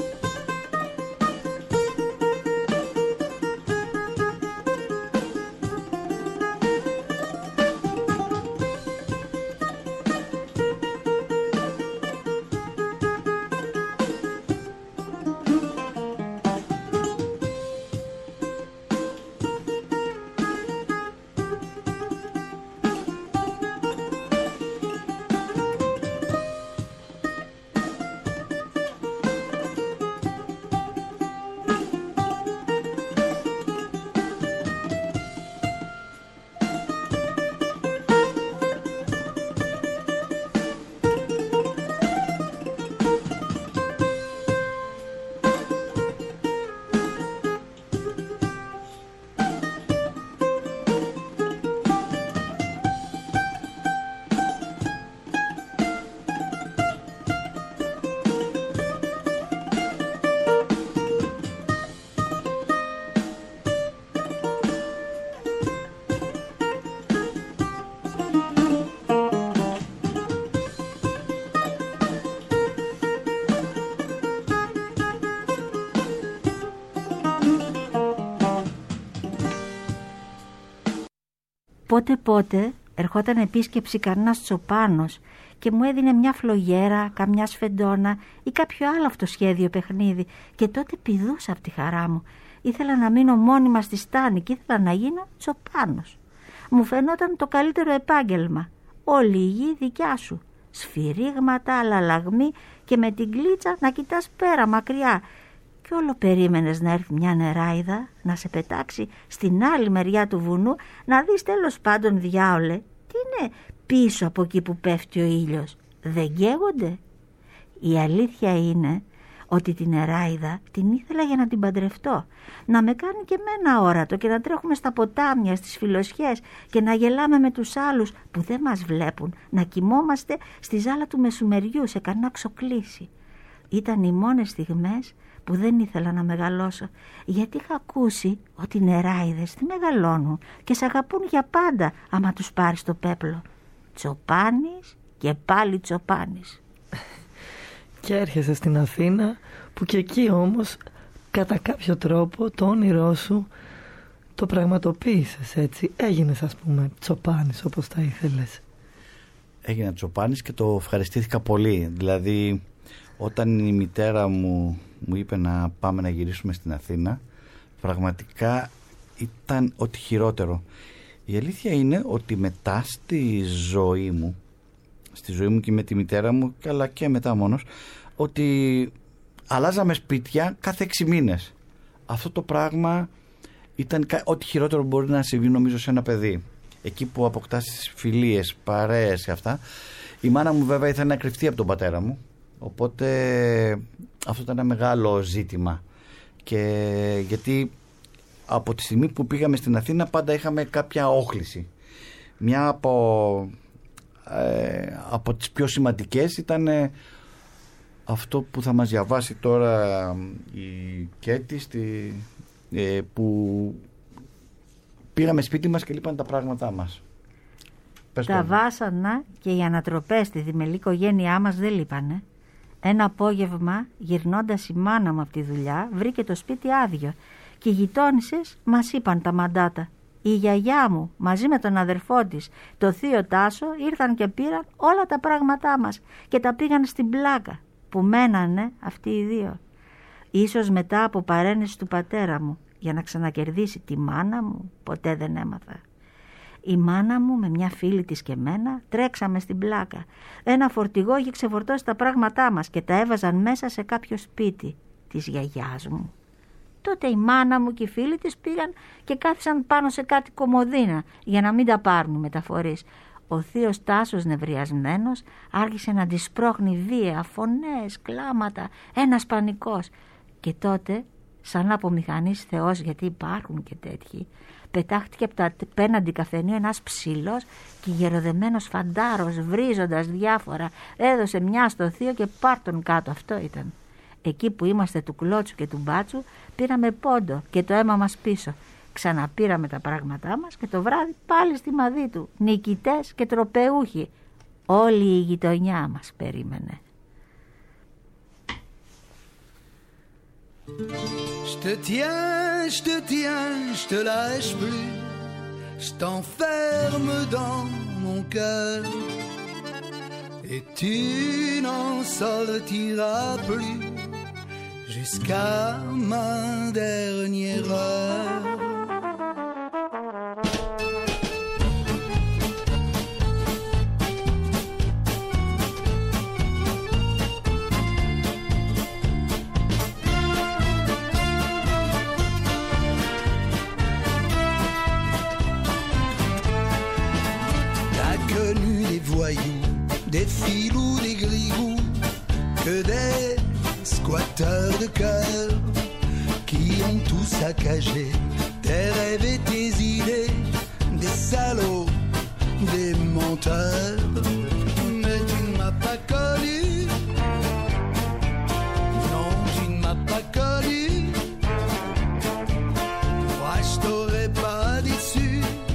D: Πότε πότε ερχόταν επίσκεψη κανένας Τσοπάνος και μου έδινε μια φλογέρα, καμιά σφεντόνα ή κάποιο άλλο αυτοσχέδιο παιχνίδι και τότε πηδούσα από τη χαρά μου. Ήθελα να μείνω μόνιμα στη στάνη και ήθελα να γίνω Τσοπάνος. Μου φαινόταν το καλύτερο επάγγελμα. Όλη η γη δικιά σου. Σφυρίγματα, αλλαλαγμοί και με την κλίτσα να κοιτάς πέρα μακριά. Κι όλο περίμενες να έρθει μια νεράιδα να σε πετάξει στην άλλη μεριά του βουνού, να δεις τέλος πάντων, διάολε, τι είναι πίσω από εκεί που πέφτει ο ήλιος. Δεν καίγονται? Η αλήθεια είναι ότι την νεράιδα την ήθελα για να την παντρευτώ, να με κάνει και εμένα όρατο και να τρέχουμε στα ποτάμια, στις φιλοσιές και να γελάμε με τους άλλους που δεν μας βλέπουν, να κοιμόμαστε στη ζάλα του μεσημεριού σε κανένα ξοκλήσι. Ήταν οι μόνες στιγμές που δεν ήθελα να μεγαλώσω, γιατί είχα ακούσει ότι οι νεράιδες τι μεγαλώνουν και σ' αγαπούν για πάντα άμα τους πάρεις το πέπλο. Τσοπάνης και πάλι Τσοπάνης.
B: Και έρχεσαι στην Αθήνα, που και εκεί όμως κατά κάποιο τρόπο το όνειρό σου το πραγματοποίησες, έτσι. Έγινες, ας πούμε, Τσοπάνης όπως τα ήθελες.
C: Έγινα Τσοπάνης και το ευχαριστήθηκα πολύ. Δηλαδή όταν η μητέρα μου μου είπε να πάμε να γυρίσουμε στην Αθήνα, πραγματικά ήταν ό,τι χειρότερο. Η αλήθεια είναι ότι μετά στη ζωή μου, στη ζωή μου και με τη μητέρα μου, αλλά και μετά μόνος, ότι αλλάζαμε σπίτια κάθε έξι μήνες. Αυτό το πράγμα ήταν ό,τι χειρότερο μπορεί να συμβεί, νομίζω, σε ένα παιδί. Εκεί που αποκτάσεις φιλίες, παρέες και αυτά. Η μάνα μου βέβαια ήθελε να κρυφτεί από τον πατέρα μου, οπότε αυτό ήταν ένα μεγάλο ζήτημα. Και γιατί από τη στιγμή που πήγαμε στην Αθήνα πάντα είχαμε κάποια όχληση. Μια από, ε, από τις πιο σημαντικές ήταν ε, αυτό που θα μας διαβάσει τώρα η Κέτη, στη, ε, που πήραμε σπίτι μας και λείπαν τα πράγματά μας. Πες
D: τα
C: το.
D: βάσανα και οι ανατροπές στη διμελή οικογένειά μας δεν λείπανε. Ένα απόγευμα, γυρνώντας η μάνα μου από τη δουλειά, βρήκε το σπίτι άδειο και οι γειτόνισσες μας είπαν τα μαντάτα. Η γιαγιά μου μαζί με τον αδερφό της, το θείο Τάσο, ήρθαν και πήραν όλα τα πράγματά μας και τα πήγαν στην πλάκα. που μένανε αυτοί οι δύο. Ίσως μετά από παρένεση του πατέρα μου, για να ξανακερδίσει τη μάνα μου, ποτέ δεν έμαθα. Η μάνα μου με μια φίλη της και μένα τρέξαμε στην πλάκα. Ένα φορτηγό είχε ξεφορτώσει τα πράγματά μας και τα έβαζαν μέσα σε κάποιο σπίτι της γιαγιάς μου. Τότε η μάνα μου και οι φίλοι της πήγαν και κάθισαν πάνω σε κάτι κομμωδίνα για να μην τα πάρουν μεταφορείς. Ο θείος Τάσος, νευριασμένος, άρχισε να τη σπρώχνει βία, φωνές, κλάματα, ένας πανικός. Και τότε, σαν από μηχανής Θεός, γιατί υπάρχουν και τέτοιοι, πετάχτηκε από τα πέναντι καφενείο ένας ψηλός και γεροδεμένος φαντάρος, βρίζοντας διάφορα, έδωσε μια στο θείο και πάρ' τον κάτω. Αυτό ήταν. Εκεί που είμαστε του Κλώτσου και του Μπάτσου πήραμε πόντο και το αίμα μας πίσω. Ξαναπήραμε τα πράγματά μας και το βράδυ πάλι στη μαδί του, νικητές και τροπεούχοι. Όλη η γειτονιά μας περίμενε.
E: Je te tiens, je te tiens, je te lâche plus, je t'enferme dans mon cœur et tu n'en sortiras plus jusqu'à ma dernière heure. Des filous, des grigous, que des squatteurs de cœur qui ont tout saccagé, tes rêves et tes idées, des salauds, des menteurs. Mais tu ne m'as pas connu, non, tu ne m'as pas connu, moi je t'aurais pas déçu.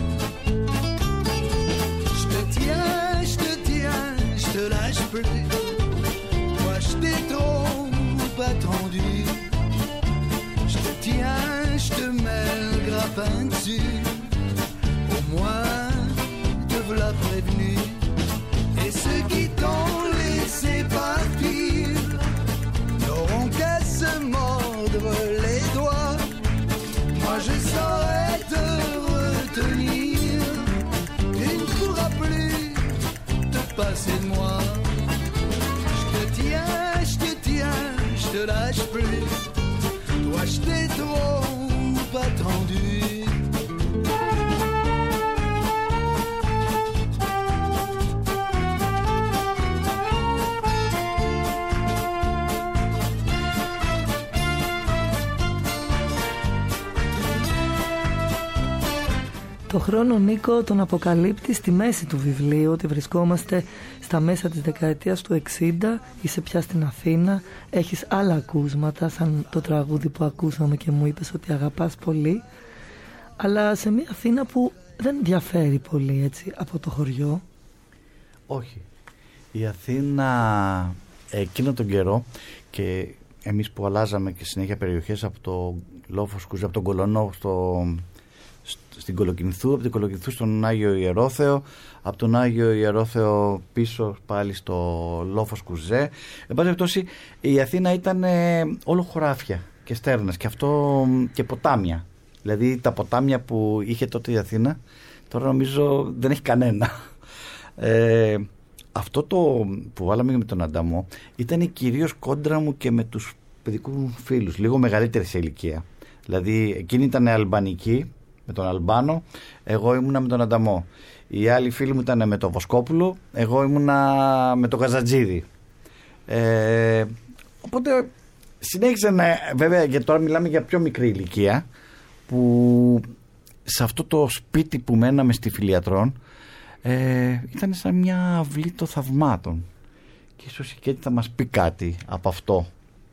E: Je te tiens, je te lâche plus, moi je t'ai trop attendu. Je te tiens, je te mets le grappin dessus, au moins te v'là prévenu. Et ceux qui t'ont laissé partir n'auront qu'à se mordre les doigts. Moi je saurais te retenir, tu ne pourras plus passer de moi. Je te tiens, je te tiens, je te lâche plus. Toi je t'ai trop attendu.
B: Το χρόνο, Νίκο, τον αποκαλύπτει στη μέση του βιβλίου, ότι βρισκόμαστε στα μέσα της δεκαετίας του εξήντα, είσαι πια στην Αθήνα, έχεις άλλα ακούσματα, σαν το τραγούδι που ακούσαμε και μου είπες ότι αγαπάς πολύ, αλλά σε μια Αθήνα που δεν διαφέρει πολύ, έτσι, από το χωριό.
C: Όχι. Η Αθήνα εκείνο τον καιρό, και εμείς που αλλάζαμε και συνέχεια περιοχές από το Λόφοσκουζ, από τον Κολονό στο... στην Κολοκυνθού, από την Κολοκυνθού στον Άγιο Ιερόθεο, από τον Άγιο Ιερόθεο πίσω πάλι στο Λόφος Κουζέ. Εν πάση περιπτώσει, η Αθήνα ήταν ε, όλο χωράφια και στέρνες και αυτό και ποτάμια. Δηλαδή τα ποτάμια που είχε τότε η Αθήνα, τώρα νομίζω δεν έχει κανένα. Ε, αυτό το που βάλαμε με τον Ανταμό ήταν κυρίως κόντρα μου και με τους παιδικούς φίλους, λίγο μεγαλύτερη σε ηλικία. Δηλαδή εκείνη ήταν αλμπανική με τον Αλμπάνο, εγώ ήμουνα με τον Ανταμό. Οι άλλοι φίλοι μου ήταν με τον Βοσκόπουλο, εγώ ήμουνα με τον Καζατζίδη. Ε, οπότε συνέχισε να... Βέβαια, και τώρα μιλάμε για πιο μικρή ηλικία, που σε αυτό το σπίτι που μέναμε στη Φιλιατρών ε, ήταν σαν μια αυλή των θαυμάτων. Και ίσως η Κέτη θα μας πει κάτι από αυτό.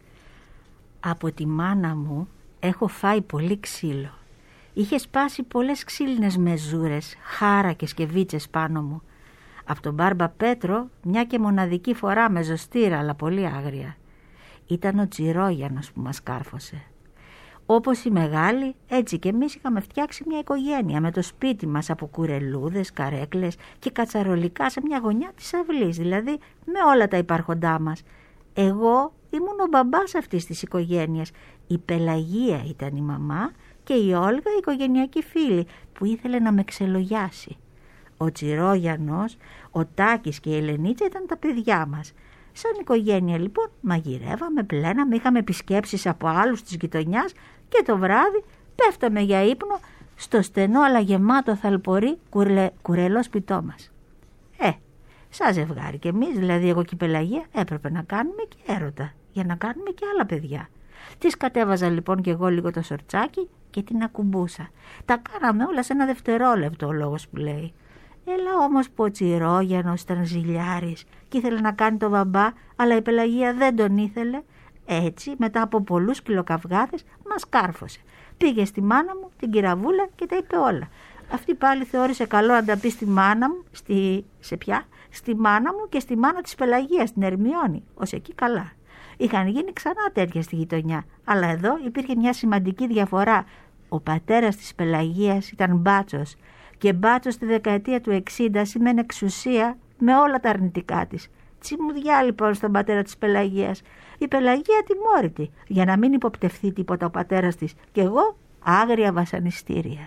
D: Από τη μάνα μου έχω φάει πολύ ξύλο. Είχε σπάσει πολλές ξύλινες μεζούρες, χάρακες και βίτσες πάνω μου. Από τον Μπάρμπα Πέτρο μια και μοναδική φορά με ζωστήρα, αλλά πολύ άγρια. Ήταν ο Τσιρόγιανος που μας κάρφωσε. Όπως οι μεγάλοι, έτσι και εμείς είχαμε φτιάξει μια οικογένεια με το σπίτι μας από κουρελούδες, καρέκλες και κατσαρολικά σε μια γωνιά της αυλής, δηλαδή με όλα τα υπάρχοντά μας. Εγώ ήμουν ο μπαμπάς αυτής της οικογένειας. Η Πελαγία ήταν η μαμά και η Όλγα η οικογενειακή φίλη που ήθελε να με ξελογιάσει. Ο Τσιρόγιανος, ο Τάκης και η Ελενίτσα ήταν τα παιδιά μας. Σαν οικογένεια λοιπόν μαγειρεύαμε, πλέναμε, είχαμε επισκέψεις από άλλους της γειτονιάς και το βράδυ πέφταμε για ύπνο στο στενό αλλά γεμάτο θαλπορεί κουρελε, κουρελό σπιτό μας. Ε, σαν ζευγάρι και εμείς, δηλαδή εγώ και η Πελαγία, έπρεπε να κάνουμε και έρωτα για να κάνουμε και άλλα παιδιά. Της κατέβαζα λοιπόν και εγώ λίγο το σορτσάκι και την ακουμπούσα. Τα κάναμε όλα σε ένα δευτερόλεπτο, ο λόγος που λέει. Έλα όμως που ο Τσιρόγιανος ήταν ζηλιάρης και ήθελε να κάνει το μπαμπά, αλλά η Πελαγία δεν τον ήθελε. Έτσι, μετά από πολλούς κιλοκαυγάδες, μας κάρφωσε. Πήγε στη μάνα μου, την κυραβούλα και τα είπε όλα. Αυτή πάλι θεώρησε καλό να τα πει στη μάνα μου, στη... σε ποια? Στη μάνα μου και στη μάνα της Πελαγίας, την Ερμιόνη, ως εκεί καλά. Είχαν γίνει ξανά τέτοια στη γειτονιά, αλλά εδώ υπήρχε μια σημαντική διαφορά. Ο πατέρας της Πελαγίας ήταν μπάτσος και μπάτσος στη δεκαετία του εξήντα σημαίνει εξουσία με όλα τα αρνητικά της. Τσιμουδιά λοιπόν στον πατέρα της Πελαγίας. Η Πελαγία τιμώρητη για να μην υποπτευθεί τίποτα ο πατέρας της και εγώ άγρια βασανιστήρια.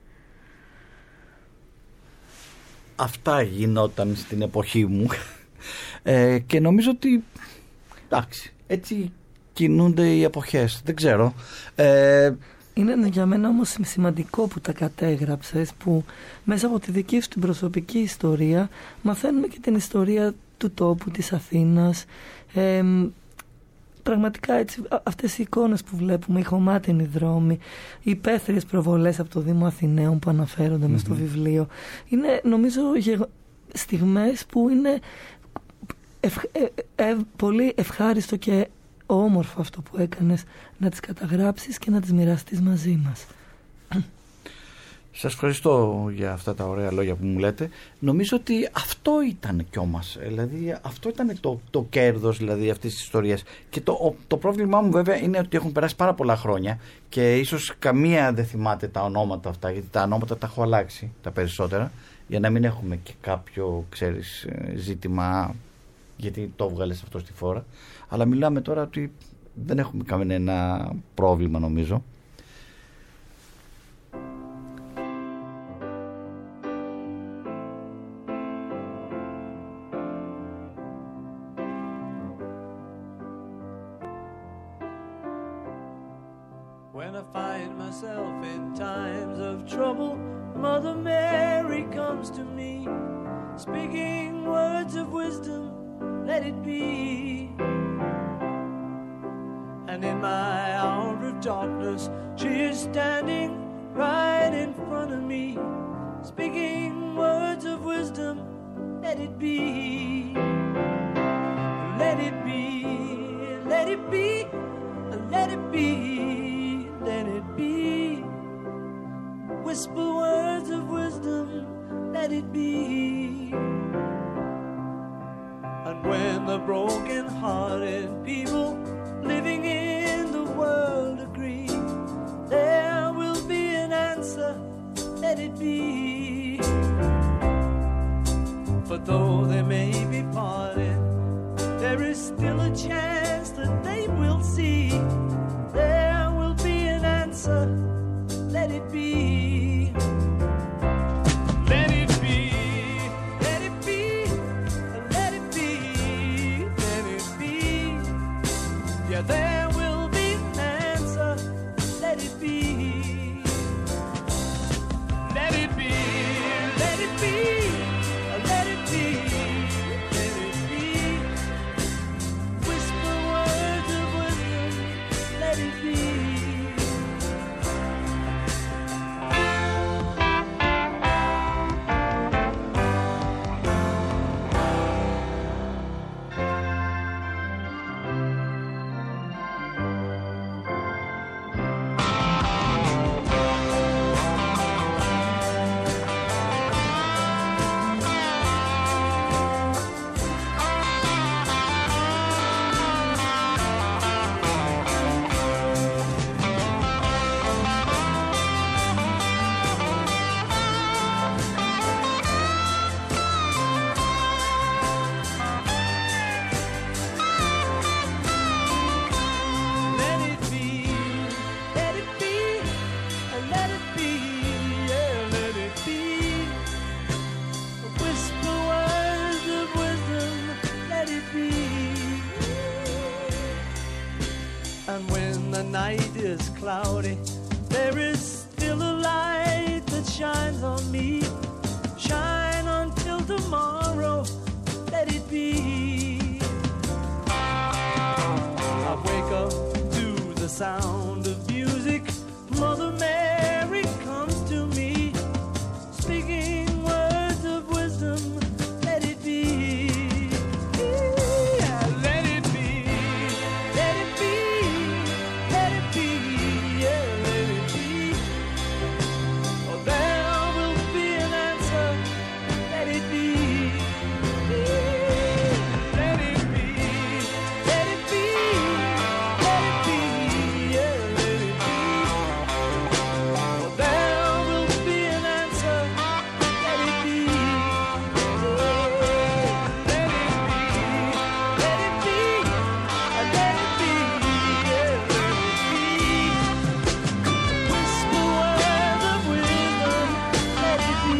C: Αυτά γινόταν στην εποχή μου ε, και νομίζω ότι εντάξει, έτσι κινούνται οι εποχές, δεν ξέρω. Ε,
B: Είναι για μένα όμως σημαντικό που τα κατέγραψες, που μέσα από τη δική σου την προσωπική ιστορία μαθαίνουμε και την ιστορία του τόπου, της Αθήνας. Ε, πραγματικά έτσι, αυτές οι εικόνες που βλέπουμε, οι χωμάτινοι δρόμοι, οι υπαίθριες προβολές από το Δήμο Αθηναίων που αναφέρονται mm-hmm. μες στο βιβλίο, είναι νομίζω στιγμές που είναι ευχ, ε, ε, πολύ ευχάριστο και όμορφο αυτό που έκανες, να τις καταγράψεις και να τις μοιραστείς μαζί μας.
C: Σας ευχαριστώ για αυτά τα ωραία λόγια που μου λέτε. Νομίζω ότι αυτό ήταν κι όμως, δηλαδή αυτό ήταν το, το κέρδος δηλαδή αυτής της ιστορίας. Και το, το πρόβλημά μου βέβαια είναι ότι έχουν περάσει πάρα πολλά χρόνια και ίσως καμία δεν θυμάται τα ονόματα αυτά, γιατί τα ονόματα τα έχω αλλάξει τα περισσότερα, για να μην έχουμε και κάποιο, ξέρεις, ζήτημα γιατί το έβγαλες αυτό στη φόρα. Αλλά μιλάμε τώρα ότι δεν έχουμε κανένα πρόβλημα νομίζω.
F: When I find myself in times of trouble, Mother Mary comes to me, speaking words of wisdom, let it be. And in my hour of darkness, she is standing right in front of me, speaking words of wisdom, let it be. Let it be, let it be, let it be. Let it be. Whisper words of wisdom, let it be. And when the broken-hearted people living in the world agree, there will be an answer, let it be. For though they may be parted, there is still a chance that they will see. There will be an answer, let it be. Let it be, let it be, let it be, let it be. Yeah, there will be an answer, let it be. Let it be, let it be, let it be, let it be. Whisper words of wisdom, let it be. is cloudy, there is still a light that shines on me. Shine until tomorrow, let it be. I wake up to the sound of music. Mother Mary comes to me, speaking words of wisdom. Let it be. Yeah, let it be. Let it be. Let it be. Yeah, let it be. Oh, there will be an answer. Let it be. Yeah, let it be. Let it be. Let it be. Yeah, let it be. Oh, there will be an answer. Let it be. Yeah, let it be. Let it be. Let it be. Yeah, let it be. Whisper words of wisdom. Let it be.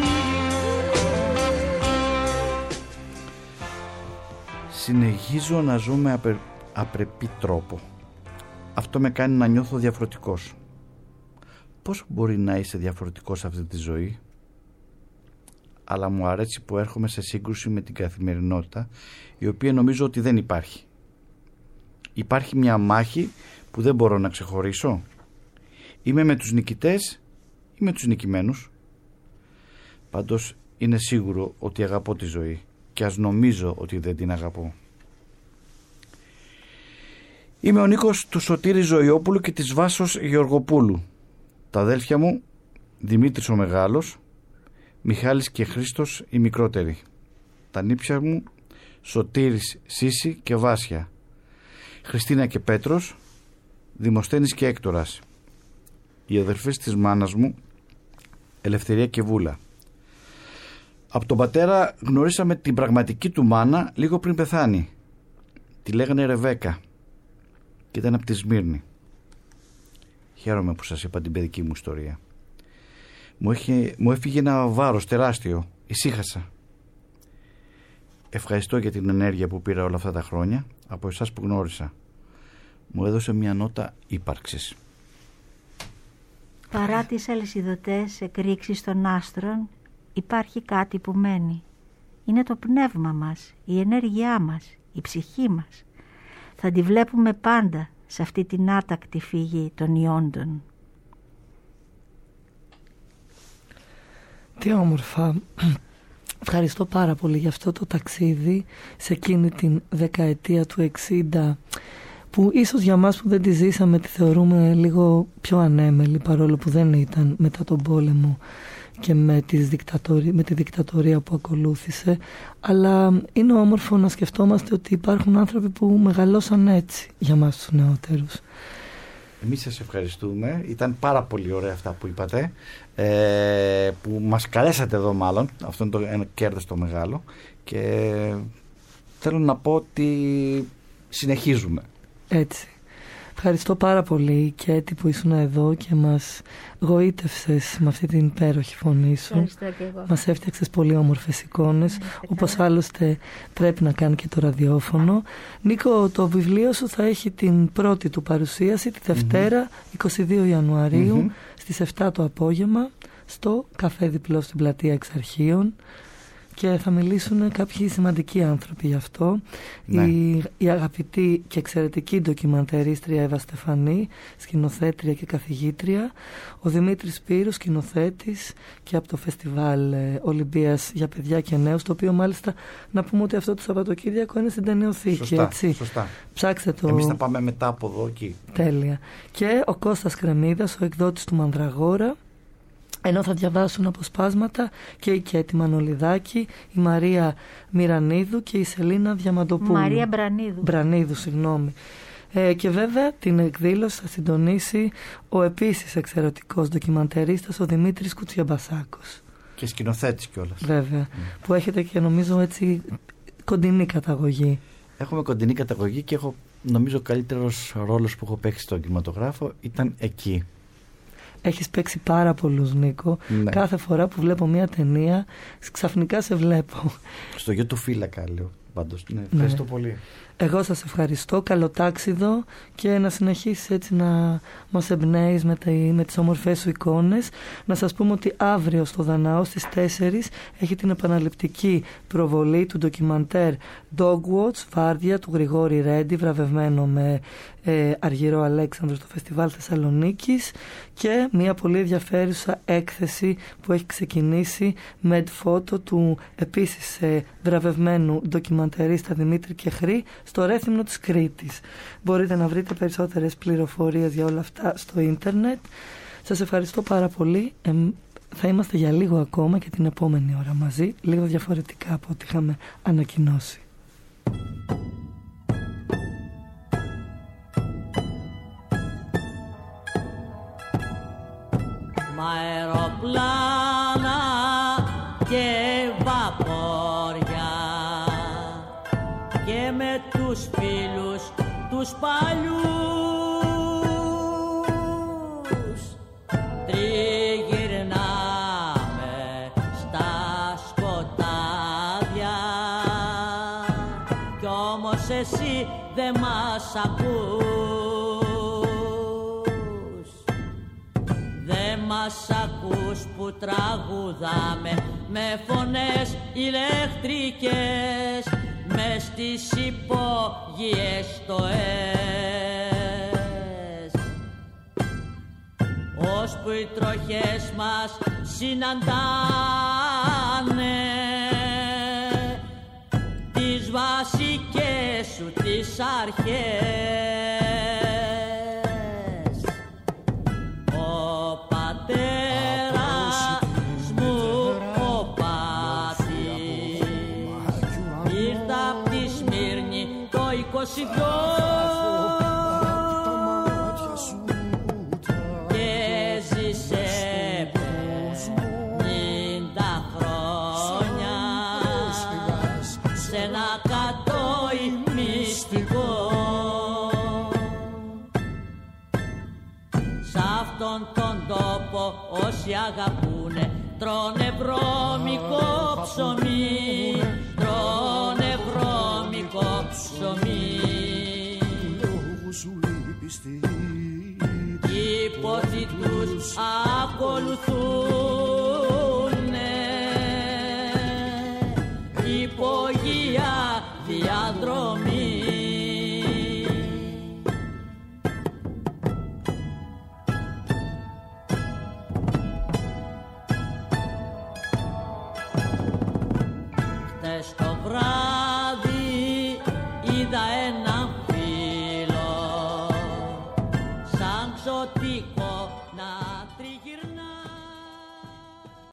C: Συνεχίζω να ζω με απε... απρεπή τρόπο. Αυτό με κάνει να νιώθω διαφορετικός. Πώς μπορεί να είσαι διαφορετικός σε αυτή τη ζωή? Αλλά μου αρέσει που έρχομαι σε σύγκρουση με την καθημερινότητα, η οποία νομίζω ότι δεν υπάρχει. Υπάρχει μια μάχη που δεν μπορώ να ξεχωρίσω. Είμαι με τους νικητές ή με τους νικημένους? Πάντως είναι σίγουρο ότι αγαπώ τη ζωή, και ας νομίζω ότι δεν την αγαπώ. Είμαι ο Νίκος του Σωτήρη Ζωιόπουλου και της Βάσος Γεωργοπούλου. Τα αδέλφια μου, Δημήτρης ο Μεγάλος, Μιχάλης και Χρήστος οι μικρότεροι. Τα νύψια μου, Σωτήρης, Σύση και Βάσια. Χριστίνα και Πέτρος, Δημοσθένης και Έκτορας. Οι αδερφές της μάνας μου, Ελευθερία και Βούλα. Από τον πατέρα γνωρίσαμε την πραγματική του μάνα λίγο πριν πεθάνει. Τη λέγανε Ρεβέκα και ήταν από τη Σμύρνη. Χαίρομαι που σας είπα την παιδική μου ιστορία. Μου, είχε, μου έφυγε ένα βάρος τεράστιο. Ησύχασα. Ευχαριστώ για την ενέργεια που πήρα όλα αυτά τα χρόνια από εσάς που γνώρισα. Μου έδωσε μια νότα ύπαρξης.
D: Παρά τις αλυσιδωτές εκρήξεις των άστρων, υπάρχει κάτι που μένει. Είναι το πνεύμα μας, η ενέργειά μας, η ψυχή μας. Θα τη βλέπουμε πάντα σε αυτή την άτακτη φύγη των ιόντων.
B: Τι όμορφα. Ευχαριστώ πάρα πολύ για αυτό το ταξίδι σε εκείνη την δεκαετία του εξήντα, που ίσως για μας που δεν τη ζήσαμε τη θεωρούμε λίγο πιο ανέμελη, παρόλο που δεν ήταν μετά τον πόλεμο και με, τις δικτατορι... με τη δικτατορία που ακολούθησε. Αλλά είναι όμορφο να σκεφτόμαστε ότι υπάρχουν άνθρωποι που μεγαλώσαν έτσι για μας τους νεότερους.
C: Εμείς σας ευχαριστούμε. Ήταν πάρα πολύ ωραία αυτά που είπατε, ε, που μας καλέσατε εδώ μάλλον. Αυτό είναι το ένα κέρδος το μεγάλο. Και θέλω να πω ότι συνεχίζουμε.
B: Έτσι. Ευχαριστώ πάρα πολύ και έτσι που ήσουν εδώ και μας γοήτευσες με αυτή την υπέροχη φωνή σου.
D: Ευχαριστώ και εγώ.
B: Μας έφτιαξες πολύ όμορφες εικόνες, όπως άλλωστε πρέπει να κάνει και το ραδιόφωνο. Νίκο, το βιβλίο σου θα έχει την πρώτη του παρουσίαση τη Δευτέρα, mm-hmm. είκοσι δύο Ιανουαρίου, mm-hmm. στις επτά το απόγευμα, στο Καφέ Διπλό στην Πλατεία Εξαρχείων. Και θα μιλήσουν κάποιοι σημαντικοί άνθρωποι γι' αυτό. Ναι. Η, η αγαπητή και εξαιρετική ντοκιμαντερίστρια Εύα Στεφανή, σκηνοθέτρια και καθηγήτρια. Ο Δημήτρης Σπύρου, σκηνοθέτης και από το Φεστιβάλ ε, Ολυμπίας για παιδιά και νέους, το οποίο μάλιστα να πούμε ότι αυτό το Σαββατοκύριακο είναι στην Ταινιοθήκη. Σωστά, έτσι.
C: Σωστά.
B: Ψάξτε το.
C: Εμείς θα πάμε μετά από εδώ εκεί.
B: Τέλεια. Και ο Κώστας Κρεμίδας, ο εκδότης του Μανδραγόρα. Ενώ θα διαβάσουν αποσπάσματα και η Κέτη Μανολιδάκη, η Μαρία Μυρανίδου και η Σελίνα Διαμαντοπούλου.
D: Μαρία Μπρανίδου.
B: Μπρανίδου, συγγνώμη. Ε, και βέβαια την εκδήλωση θα συντονίσει ο επίσης εξαιρετικός ντοκιμαντερίστας, ο Δημήτρης Κουτσιαμπασάκος.
C: Και σκηνοθέτης κιόλας.
B: Βέβαια. Mm. Που έχετε και νομίζω έτσι κοντινή καταγωγή.
C: Έχουμε κοντινή καταγωγή και έχω νομίζω ο καλύτερος ρόλος που έχω παίξει στον κινηματογράφο ήταν εκεί.
B: Έχεις παίξει πάρα πολλούς, Νίκο.
C: Ναι.
B: Κάθε φορά που βλέπω μια ταινία, ξαφνικά σε βλέπω.
C: Στο γιο του φύλακα, λέω. πάντως. Ναι, ευχαριστώ
B: Ναι.
C: πολύ.
B: Εγώ σας ευχαριστώ, καλό τάξιδο και να συνεχίσεις έτσι να μας εμπνέεις με, τα, με τις όμορφες σου εικόνες. Να σας πούμε ότι αύριο στο Δανάο στις τέσσερις έχει την επαναληπτική προβολή του ντοκιμαντέρ Dogwatch, Βάρδια του Γρηγόρη Ρέντι, βραβευμένο με ε, Αργυρό Αλέξανδρο στο Φεστιβάλ Θεσσαλονίκης, και μια πολύ ενδιαφέρουσα έκθεση που έχει ξεκινήσει με φώτο του επίσης ε, βραβευμένου ντοκιμαντερίστα Δημήτρη Κεχρή στο Ρέθυμνο της Κρήτης. Μπορείτε να βρείτε περισσότερες πληροφορίες για όλα αυτά στο ίντερνετ. Σας ευχαριστώ πάρα πολύ. Ε, θα είμαστε για λίγο ακόμα και την επόμενη ώρα μαζί, λίγο διαφορετικά από ό,τι είχαμε ανακοινώσει.
G: Μα αεροπλάνα και βαπόρια και με τους φίλους τους παλιούς τριγυρνάμε στα σκοτάδια, κι όμως εσύ δεν μας ακούς. Δεν μας ακούς που τραγουδάμε με φωνές ηλεκτρικές μες στις υπόγειες στοές, ώσπου οι τροχές μας συναντάνε τις βασικές σου τις αρχές. Ο πατέρας μου ο Πάτης ήρθε απ' τη Σμύρνη το είκοσι δυο και ζήσε πενήντα χρόνια σε ένα κατόι μυστικό. Σ' αυτόν τον τόπο όσοι αγαπούνε τρώνε βρώμικο ψωμί, τρώνε βρώμικο ψωμί. Οι πόθοι τους ακολουθούν